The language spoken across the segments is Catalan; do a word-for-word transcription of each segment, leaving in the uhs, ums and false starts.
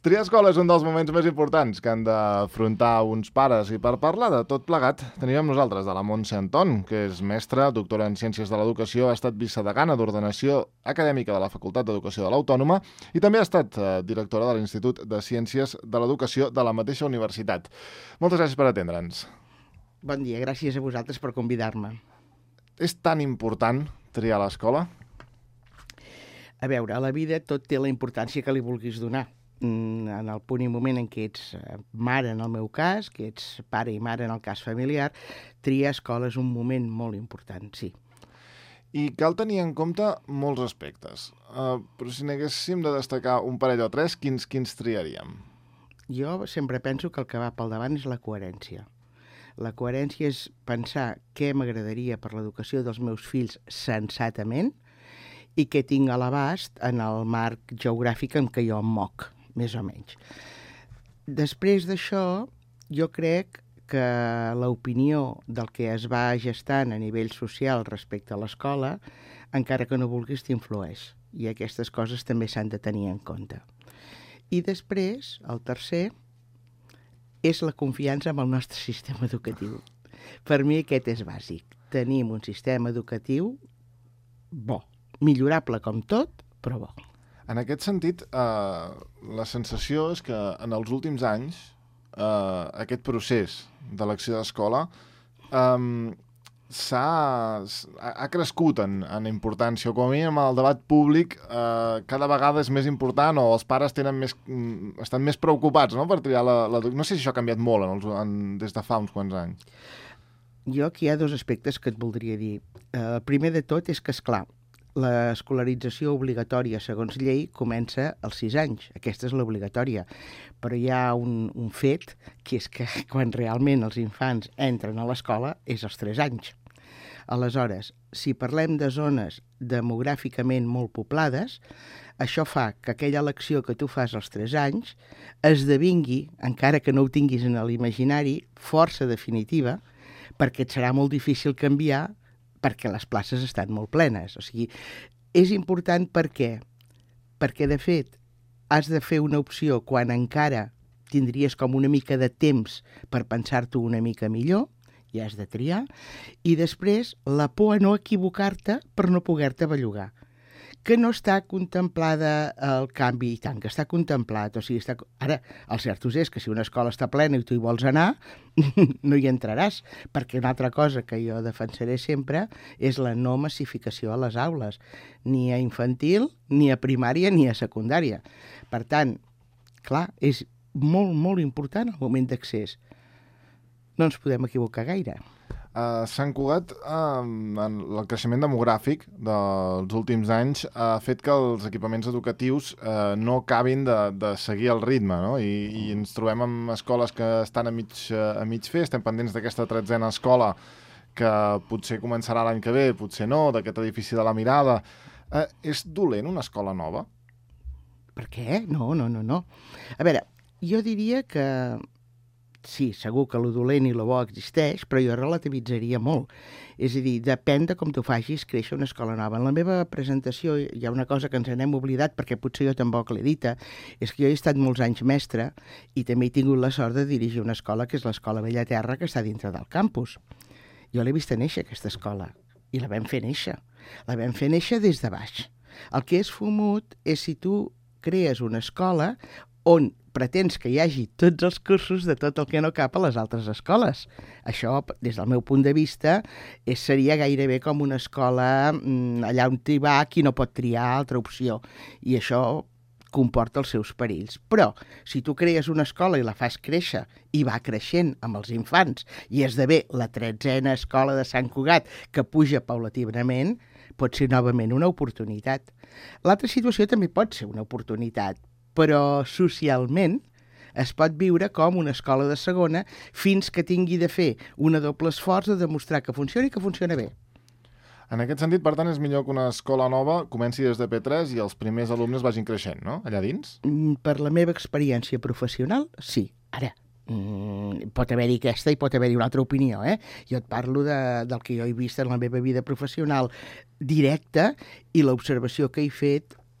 Triar escola és un dels moments més importants que han d'afrontar uns pares i per parlar de tot plegat tenim amb nosaltres de la Montse Anton, que és mestra, doctora en Ciències de l'Educació, ha estat vicedegana d'Ordenació Acadèmica de la Facultat d'Educació de l'Autònoma i també ha estat eh, directora de l'Institut de Ciències de l'Educació de la mateixa universitat. Moltes gràcies per atendre'ns. Bon dia, gràcies a vosaltres per convidar-me. És tan important triar l'escola? A veure, a la vida tot té la importància que li vulguis donar. En el punt i moment en què ets mare, en el meu cas, que ets pare i mare en el cas familiar, triar escola és un moment molt important, sí. I cal tenir en compte molts aspectes. Uh, però si n'haguéssim de destacar un parell o tres, quins, quins triaríem? Jo sempre penso que el que va pel davant és la coherència. La coherència és pensar què m'agradaria per l'educació dels meus fills sensatament i què tinc a l'abast en el marc geogràfic en què jo em moc, més o menys. Després d'això, jo crec que l'opinió del que es va gestant a nivell social respecte a l'escola, encara que no vulguis, t'influeix. I aquestes coses també s'han de tenir en compte. I després, el tercer, és la confiança en el nostre sistema educatiu. Per mi aquest és bàsic. Tenim un sistema educatiu bo, millorable com tot, però bo. En aquest sentit, eh, la sensació és que en els últims anys eh, aquest procés d'elecció d'escola eh, s'ha, ha crescut en, en importància, o com a mínim el debat públic eh, cada vegada és més important, o els pares tenen més, estan més preocupats, no?, per triar la, la... No sé si això ha canviat molt en els, en, des de fa uns quants anys. Jo aquí hi ha dos aspectes que et voldria dir. El eh, primer de tot és que, esclar, l'escolarització obligatòria, segons llei, comença als sis anys. Aquesta és l'obligatòria. Però hi ha un, un fet, que és que quan realment els infants entren a l'escola és als tres anys. Aleshores, si parlem de zones demogràficament molt poblades, això fa que aquella elecció que tu fas als tres anys esdevingui, encara que no ho tinguis en l'imaginari, força definitiva, perquè et serà molt difícil canviar perquè les places estan molt plenes. O sigui, és important per què? Perquè, de fet, has de fer una opció quan encara tindries com una mica de temps per pensar-t'ho una mica millor, i has de triar, i després la por a no equivocar-te per no poder-te bellugar. Que no està contemplada el canvi, i tant que està contemplat. O sigui, està... Ara, el cert és que si una escola està plena i tu hi vols anar, no hi entraràs, perquè una altra cosa que jo defensaré sempre és la no massificació a les aules, ni a infantil, ni a primària, ni a secundària. Per tant, clar, és molt, molt important el moment d'accés. No ens podem equivocar gaire. Uh, Sant Cugat, uh, en el creixement demogràfic dels últims anys ha fet que els equipaments educatius uh, no acabin de, de seguir el ritme, no? I, i ens trobem amb escoles que estan a mig, a mig fer, estem pendents d'aquesta tretzena escola que potser començarà l'any que ve, potser no, d'aquest edifici de la Mirada. Uh, és dolent una escola nova? Per què? No, no, no, no. A veure, jo diria que sí, segur que lo dolent i lo bo existeix, però jo relativitzaria molt. És a dir, depèn de com tu facis créixer una escola nova. En la meva presentació hi ha una cosa que ens n'hem oblidat, perquè potser jo tampoc l'he dita, és que jo he estat molts anys mestre i també he tingut la sort de dirigir una escola que és l'Escola Bellaterra, que està dintre del campus. Jo l'he vist néixer, aquesta escola, i la vam fer néixer. La vam fer néixer des de baix. El que és fumut és si tu crees una escola on pretens que hi hagi tots els cursos de tot el que no cap a les altres escoles. Això, des del meu punt de vista, és, seria gairebé com una escola mmm, allà on hi va qui no pot triar altra opció. I això comporta els seus perills. Però, si tu crees una escola i la fas créixer i va creixent amb els infants i esdevé la tretzena escola de Sant Cugat que puja paulatinament, pot ser novament una oportunitat. L'altra situació també pot ser una oportunitat, però socialment es pot viure com una escola de segona fins que tingui de fer una doble esforç de demostrar que funciona i que funciona bé. En aquest sentit, per tant, és millor que una escola nova comenci des de P tres i els primers alumnes vagin creixent, no?, allà dins? Per la meva experiència professional, sí. Ara, mm, pot haver-hi aquesta i pot haver-hi una altra opinió, eh? Jo et parlo de, del que jo he vist en la meva vida professional directa i l'observació que he fet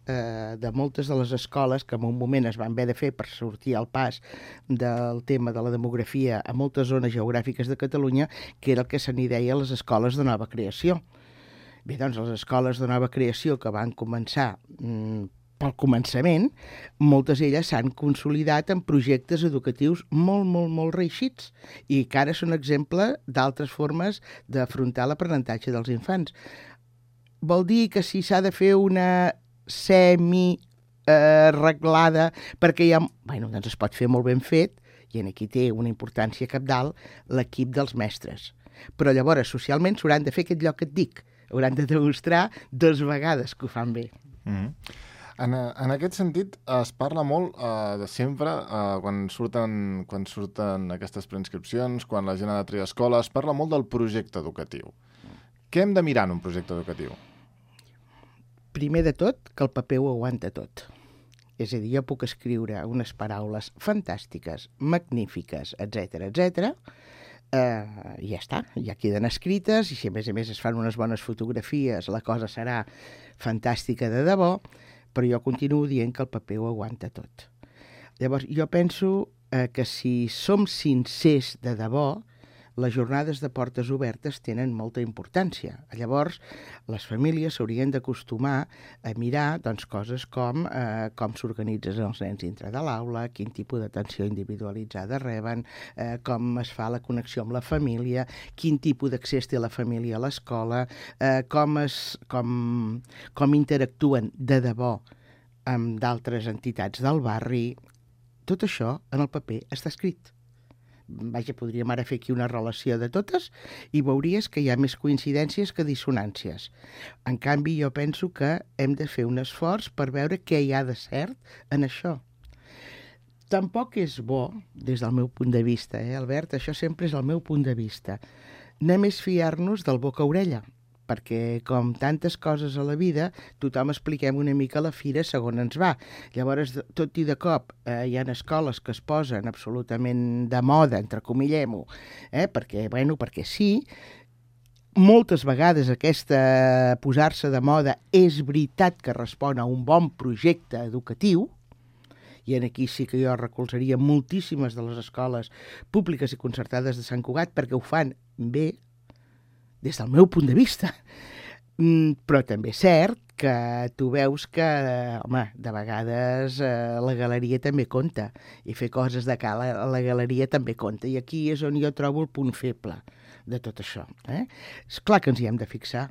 eh, de moltes de les escoles que en un moment es van haver de fer per sortir al pas del tema de la demografia a moltes zones geogràfiques de Catalunya, que era el que se n'hi deia les escoles de nova creació. Bé, doncs les escoles de nova creació que van començar mm, pel començament, moltes d'elles s'han consolidat en projectes educatius molt, molt, molt reeixits i que ara són exemple d'altres formes d'afrontar l'aprenentatge dels infants. Vol dir que si s'ha de fer una semi eh, reglada perquè hi ha... Bueno, doncs es pot fer molt ben fet i en aquí té una importància cabdal l'equip dels mestres. Però llavors, socialment, s'hauran de fer aquest lloc que et dic. Hauran de demostrar dues vegades que ho fan bé. Mm-hmm. En, en aquest sentit, es parla molt uh, de sempre, uh, quan, surten, quan surten aquestes preinscripcions, quan la gent ha de triar escola, es parla molt del projecte educatiu. Què hem de mirar en un projecte educatiu? Primer de tot, que el paper ho aguanta tot. És a dir, jo puc escriure unes paraules fantàstiques, magnífiques, etcètera, etcètera, eh, i ja està, ja queden escrites, i si a més a més es fan unes bones fotografies, la cosa serà fantàstica de debò, però jo continuo dient que el paper ho aguanta tot. Llavors, jo penso eh, que si som sincers de debò, les jornades de portes obertes tenen molta importància. Llavors, les famílies s'haurien d'acostumar a mirar doncs, coses com eh, com s'organitzen els nens dintre de l'aula, quin tipus d'atenció individualitzada reben, eh, com es fa la connexió amb la família, quin tipus d'accés té la família a l'escola, eh, com, es, com, com interactuen de debò amb d'altres entitats del barri. Tot això en el paper està escrit. Vaja, podríem ara fer aquí una relació de totes i veuries que hi ha més coincidències que dissonàncies. En canvi, jo penso que hem de fer un esforç per veure què hi ha de cert en això. Tampoc és bo, des del meu punt de vista, eh, Albert, això sempre és el meu punt de vista, només fiar-nos del boca a orella, perquè, com tantes coses a la vida, tothom expliquem una mica la fira segons ens va. Llavors, tot i de cop, eh, hi ha escoles que es posen absolutament de moda, entrecomillem-ho, eh, perquè, bueno, perquè sí. Moltes vegades aquesta posar-se de moda és veritat que respon a un bon projecte educatiu, i en aquí sí que jo recolzaria moltíssimes de les escoles públiques i concertades de Sant Cugat perquè ho fan bé, des del meu punt de vista. Mm, però també és cert que tu veus que, home, de vegades eh, la galeria també compta i fer coses de cara a la galeria també compta i aquí és on jo trobo el punt feble de tot això. Eh? És clar que ens hi hem de fixar.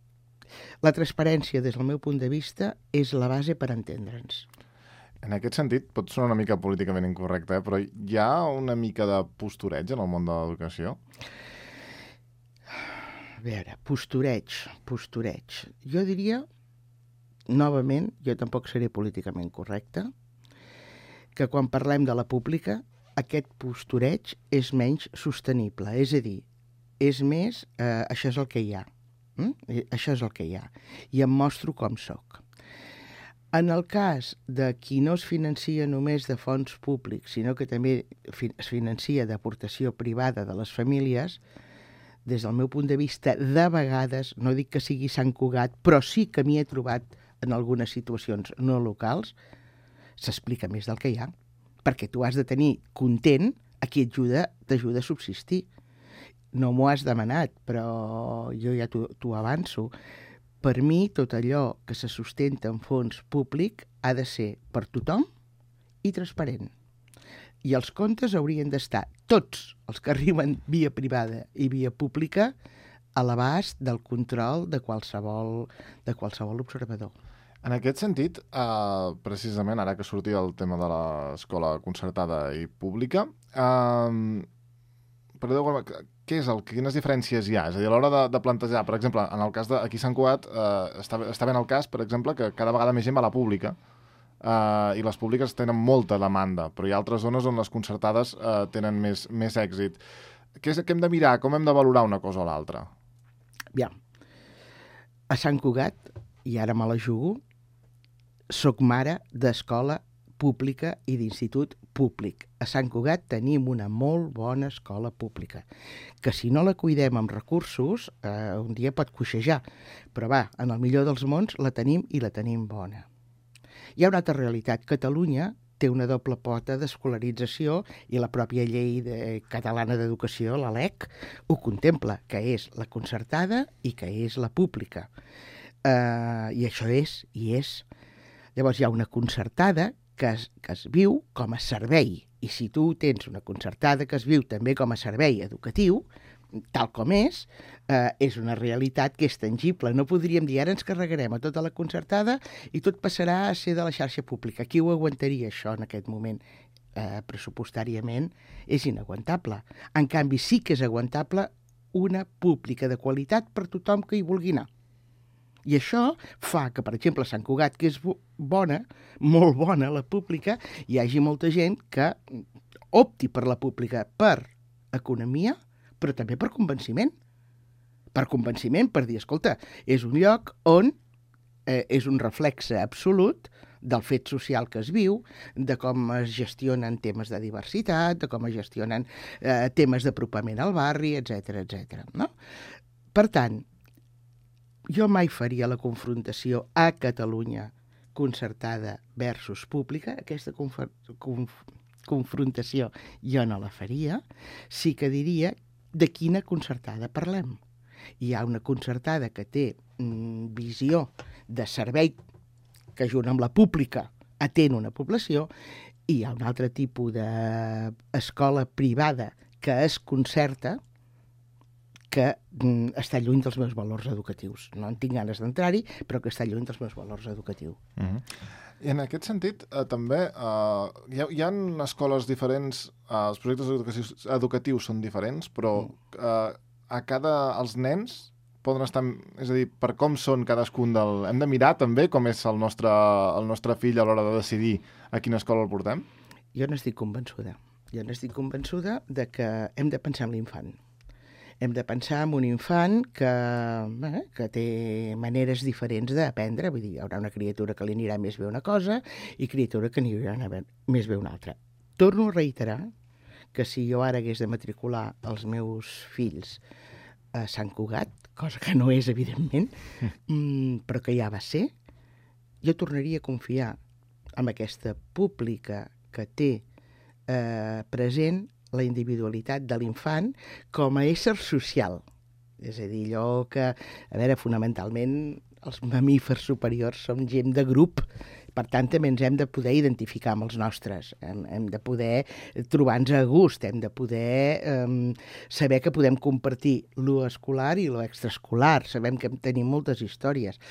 La transparència, des del meu punt de vista, és la base per entendre'ns. En aquest sentit, pot sonar una mica políticament incorrecte, eh? Però hi ha una mica de postureig en el món de l'educació? A veure, postureig, postureig. Jo diria, novament, jo tampoc seré políticament correcte, que quan parlem de la pública, aquest postureig és menys sostenible. És a dir, és més, eh, això és el que hi ha. Mm? Això és el que hi ha. I em mostro com soc. En el cas de qui no es financia només de fons públics, sinó que també es financia d'aportació privada de les famílies, des del meu punt de vista, de vegades, no dic que sigui Sant Cugat, però sí que m'hi he trobat en algunes situacions no locals, s'explica més del que hi ha. Perquè tu has de tenir content a qui ajuda, t'ajuda a subsistir. No m'ho has demanat, però jo ja t'ho avanço. Per mi, tot allò que se sustenta en fons públic ha de ser per tothom i transparent. I els comptes haurien d'estar, tots els que arriben via privada i via pública, a l'abast del control de qualsevol, de qualsevol observador. En aquest sentit, eh, precisament ara que sortia el tema de l'escola concertada i pública, eh, perdó, què és el, quines diferències hi ha? És a dir, a l'hora de, de plantejar, per exemple, en el cas d'aquí Sant Cugat, eh, està, està ben el cas, per exemple, que cada vegada més gent va a la pública, Uh, i les públiques tenen molta demanda, però hi ha altres zones on les concertades uh, tenen més, més èxit. Què, és, què hem de mirar? Com hem de valorar una cosa o l'altra? Aviam, a Sant Cugat, i ara me la jugo, soc mare d'escola pública i d'institut públic. A Sant Cugat tenim una molt bona escola pública, que si no la cuidem amb recursos, eh, un dia pot coixejar, però va, en el millor dels mons la tenim i la tenim bona. Hi ha una altra realitat. Catalunya té una doble pota d'escolarització i la pròpia llei de, catalana d'educació, la LEC, ho contempla, que és la concertada i que és la pública. Uh, I això és, i és. Llavors hi ha una concertada que es, que es viu com a servei. I si tu tens una concertada que es viu també com a servei educatiu, tal com és, eh, és una realitat que és tangible. No podríem dir, ara ens carregarem a tota la concertada i tot passarà a ser de la xarxa pública. Qui ho aguantaria, això, en aquest moment? Eh, pressupostàriament és inaguantable. En canvi, sí que és aguantable una pública de qualitat per tothom que hi vulgui anar. I això fa que, per exemple, a Sant Cugat, que és bona, molt bona la pública, hi hagi molta gent que opti per la pública per economia, però també per convenciment. Per convenciment, per dir, escolta, és un lloc on eh, és un reflexe absolut del fet social que es viu, de com es gestionen temes de diversitat, de com es gestionen eh, temes d'apropament al barri, etcètera, etcètera. No? Per tant, jo mai faria la confrontació a Catalunya concertada versus pública. Aquesta conf conf confrontació jo no la faria. Sí que diria de quina concertada parlem. Hi ha una concertada que té mm, visió de servei que junt amb la pública atén una població i hi ha un altre tipus d'escola privada que es concerta que mm, està lluny dels meus valors educatius. No en tinc ganes d'entrar-hi, però que està lluny dels meus valors educatius. Mm-hmm. I en aquest sentit, eh, també, eh, hi, ha, hi ha escoles diferents, eh, els projectes educatius, educatius són diferents, però eh, a cada, els nens poden estar, és a dir, per com són cadascun del... Hem de mirar també com és el nostre, el nostre fill a l'hora de decidir a quina escola el portem? Jo n'estic convençuda. Jo n'estic convençuda de que hem de pensar en l'infant. Hem de pensar en un infant que, eh, que té maneres diferents d'aprendre. Vull dir, hi haurà una criatura que li anirà més bé una cosa i criatura que n'hi anirà més bé una altra. Torno a reiterar que si jo ara hagués de matricular els meus fills a Sant Cugat, cosa que no és, evidentment, mm, però que ja va ser, jo tornaria a confiar en aquesta pública que té eh, present la individualitat de l'infant com a ésser social. És a dir, allò que, a veure, fonamentalment, els mamífers superiors som gent de grup, per tant, també ens hem de poder identificar amb els nostres, hem, hem de poder trobar-nos a gust, hem de poder eh, saber que podem compartir lo escolar i lo extraescolar, sabem que tenim moltes històries.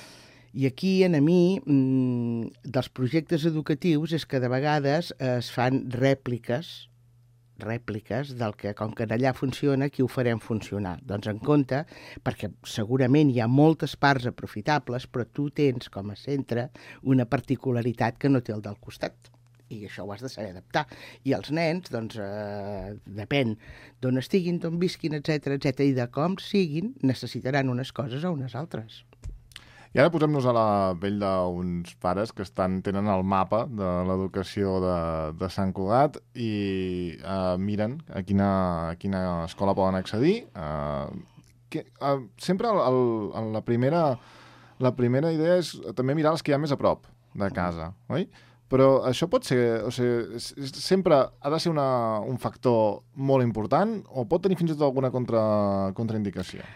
I aquí, en a mi, dels projectes educatius és que de vegades es fan rèpliques rèpliques del que, com que allà funciona, aquí ho farem funcionar. Doncs en compte, perquè segurament hi ha moltes parts aprofitables, però tu tens com a centre una particularitat que no té el del costat. I això ho has de saber adaptar. I els nens, doncs, eh, depèn d'on estiguin, d'on visquin, etcètera, etcètera, i de com siguin, necessitaran unes coses o unes altres. I ara posem-nos a la pell d'uns pares que estan, tenen el mapa de l'educació de, de Sant Cugat i eh, miren a quina, a quina escola poden accedir. Eh, que, eh, sempre el, el, la, primera, la primera idea és també mirar els que hi ha més a prop de casa, oi? Però això pot ser, o sigui, sempre ha de ser una, un factor molt important o pot tenir fins i tot alguna contra, contraindicació?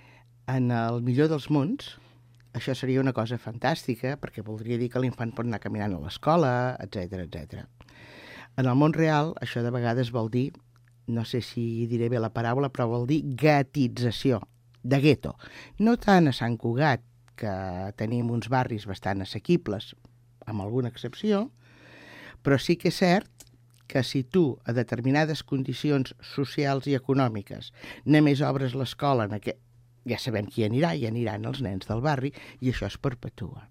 En el millor dels mons, això seria una cosa fantàstica, perquè voldria dir que l'infant pot anar caminant a l'escola, etcètera, etcètera. En el món real, això de vegades vol dir, no sé si diré bé la paraula, però vol dir guetització, de gueto. No tant a Sant Cugat, que tenim uns barris bastant assequibles, amb alguna excepció, però sí que és cert que si tu, a determinades condicions socials i econòmiques, només obres l'escola en aquest... ja sabem qui anirà, i aniran els nens del barri, i això es perpetua.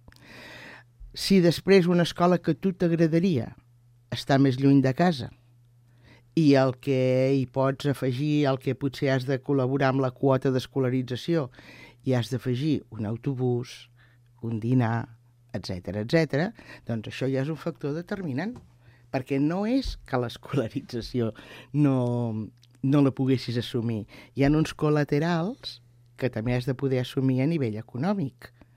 Si després una escola que a tu t'agradaria està més lluny de casa i el que hi pots afegir, el que potser has de col·laborar amb la quota d'escolarització, i has d'afegir un autobús, un dinar, etcètera, etcètera, doncs això ja és un factor determinant, perquè no és que l'escolarització no, no la poguessis assumir. Hi ha uns col·laterals que també has de poder assumir a nivell econòmic.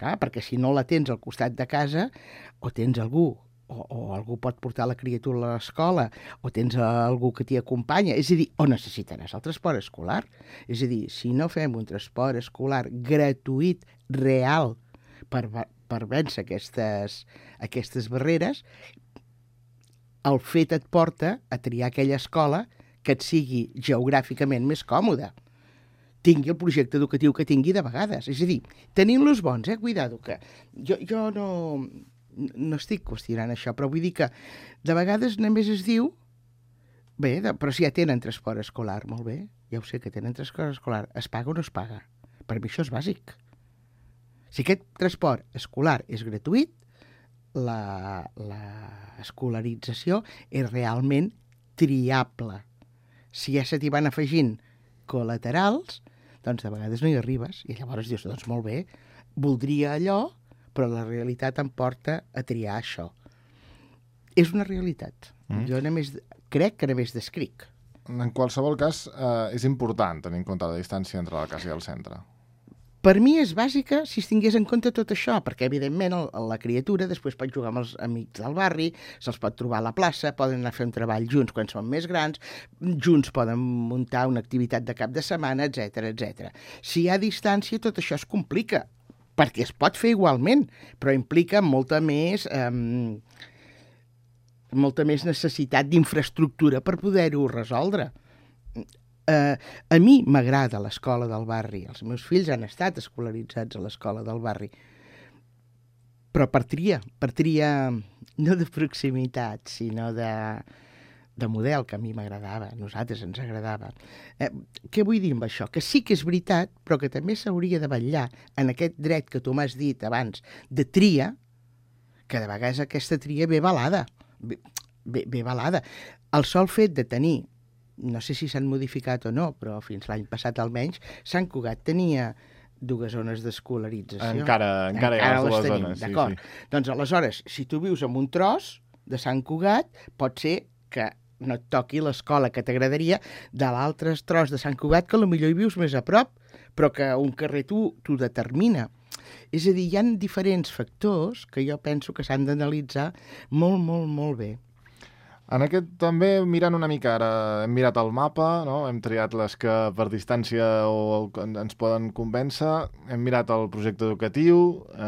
Clar, perquè si no la tens al costat de casa, o tens algú, o, o algú pot portar la criatura a l'escola, o tens algú que t'hi acompanya, és a dir, o necessitaràs el transport escolar. És a dir, si no fem un transport escolar gratuït, real, per, per vèncer aquestes, aquestes barreres, el fet et porta a triar aquella escola que et sigui geogràficament més còmoda, tingui el projecte educatiu que tingui de vegades. És a dir, tenint-los bons, eh? Cuidado, que jo, jo no, no estic qüestionant això, però vull dir que de vegades només es diu bé, de, però si ja tenen transport escolar, molt bé, ja ho sé que tenen transport escolar, es paga o no es paga? Per mi això és bàsic. Si aquest transport escolar és gratuït, la, la escolarització és realment triable. Si ja se t'hi van afegint col·laterals, doncs de vegades no hi arribes. I llavors dius, doncs molt bé, voldria allò, però la realitat em porta a triar això. És una realitat. Mm. Jo només, crec que només descric. En qualsevol cas, eh, és important tenir en compte la distància entre la casa i el centre. Per mi és bàsica si es tingués en compte tot això, perquè, evidentment, el, la criatura després pot jugar amb els amics del barri, se'ls pot trobar a la plaça, poden anar a fer un treball junts quan són més grans, junts poden muntar una activitat de cap de setmana, etcètera, etcètera. Si hi ha distància, tot això es complica, perquè es pot fer igualment, però implica molta més, eh, molta més necessitat d'infraestructura per poder-ho resoldre. Uh, a mi m'agrada l'escola del barri, els meus fills han estat escolaritzats a l'escola del barri, però per tria, per tria no de proximitat, sinó de, de model, que a mi m'agradava, a nosaltres ens agradava. Eh, què vull dir amb això? Que sí que és veritat, però que també s'hauria de vetllar en aquest dret que tu m'has dit abans, de tria, que de vegades aquesta tria ve avalada, ve, ve, ve avalada. El sol fet de tenir, no sé si s'han modificat o no, però fins l'any passat almenys, Sant Cugat tenia dues zones d'escolarització. Encara, encara, encara hi ha les dues zones. D'acord. Sí, sí. Doncs aleshores, si tu vius en un tros de Sant Cugat, pot ser que no et toqui l'escola que t'agradaria de l'altre tros de Sant Cugat, que potser hi vius més a prop, però que un carrer t'ho determina. És a dir, hi ha diferents factors que jo penso que s'han d'analitzar molt, molt, molt bé. En aquest també, mirant una mica, ara hem mirat el mapa, no? Hem triat les que per distància o ens poden convèncer, hem mirat el projecte educatiu,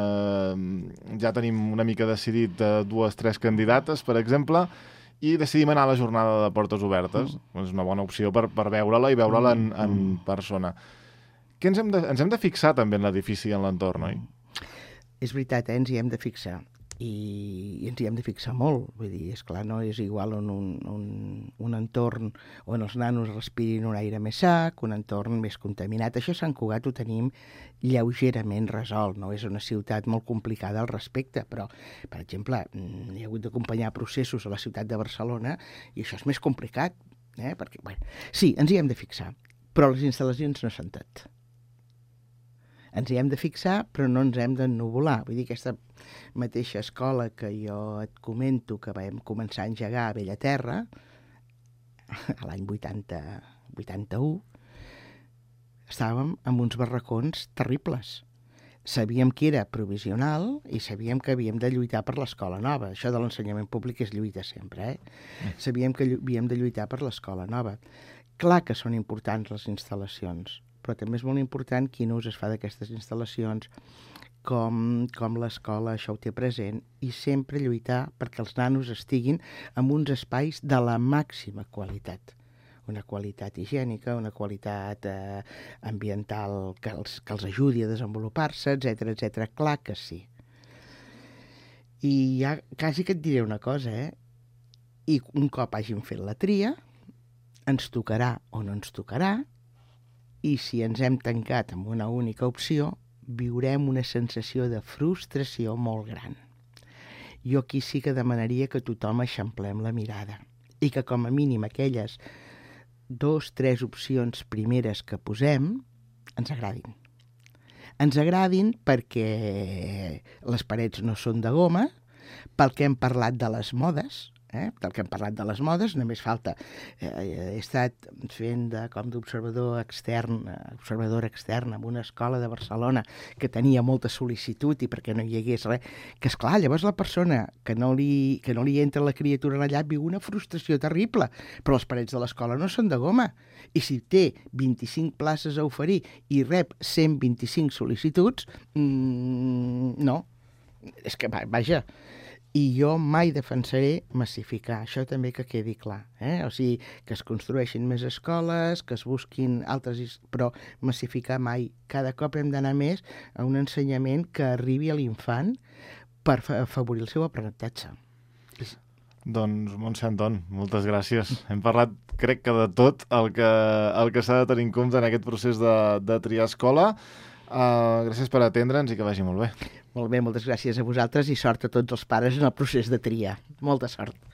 eh, ja tenim una mica decidit eh, dues, tres candidates, per exemple, i decidim anar a la jornada de portes obertes. Mm. És una bona opció per, per veure-la i veure-la en, en persona. Què ens hem de, ens hem de fixar també en l'edifici i en l'entorn, oi? És veritat, eh? Ens hi hem de fixar. I, i ens hi hem de fixar molt. Vull dir, esclar, no és igual un, un, un, un entorn on els nanos respirin un aire més sa, un entorn més contaminat. Això a Sant Cugat ho tenim lleugerament resolt. No és una ciutat molt complicada al respecte, però, per exemple, hi ha hagut d'acompanyar processos a la ciutat de Barcelona i això és més complicat. Eh? Perquè, bueno, sí, ens hi hem de fixar, però les instal·lacions no són tot. Ens hi hem de fixar, però no ens hem d'ennuvolar. Vull dir, aquesta mateixa escola que jo et comento que vam començar a engegar a Bellaterra, a l'any vuitanta, vuitanta-u, estàvem amb uns barracons terribles. Sabíem que era provisional i sabíem que havíem de lluitar per l'escola nova. Això de l'ensenyament públic és lluita sempre, eh? Sabíem que havíem de lluitar per l'escola nova. Clar que són importants les instal·lacions, però també és molt important quin ús es fa d'aquestes instal·lacions, com, com l'escola això ho té present, i sempre lluitar perquè els nanos estiguin en uns espais de la màxima qualitat. Una qualitat higiènica, una qualitat eh, ambiental que els, que els ajudi a desenvolupar-se, etcètera, etcètera. Clar que sí. I ja quasi que et diré una cosa, eh? I un cop hàgim fet la tria, ens tocarà o no ens tocarà, i si ens hem tancat amb una única opció, viurem una sensació de frustració molt gran. Jo aquí sí que demanaria que tothom eixamplem la mirada i que com a mínim aquelles dos, tres opcions primeres que posem ens agradin. Ens agradin perquè les parets no són de goma, pel que hem parlat de les modes, Eh? Del que hem parlat de les modes, només falta. Eh, he estat fent de, com d'observador extern, observadora externa en una escola de Barcelona que tenia molta sol·licitud i perquè no hi hagués res, que esclar, llavors la persona que no li, que no li entra la criatura allà viu una frustració terrible, però les parets de l'escola no són de goma. I si té vint-i-cinc places a oferir i rep cent vint-i-cinc sol·licituds, mmm, no. És que, vaja, i jo mai defensaré massificar, això també que quedi clar, eh? O sigui, que es construeixin més escoles, que es busquin altres... però massificar mai. Cada cop hem d'anar més a un ensenyament que arribi a l'infant per afavorir el seu aprenentatge. Doncs, Montse Anton, moltes gràcies. Hem parlat, crec que de tot el que, el que s'ha de tenir en compte en aquest procés de, de triar escola. Uh, gràcies per atendre'ns i que vagi molt bé. Molt bé, moltes gràcies a vosaltres i sort a tots els pares en el procés de triar. Molta sort.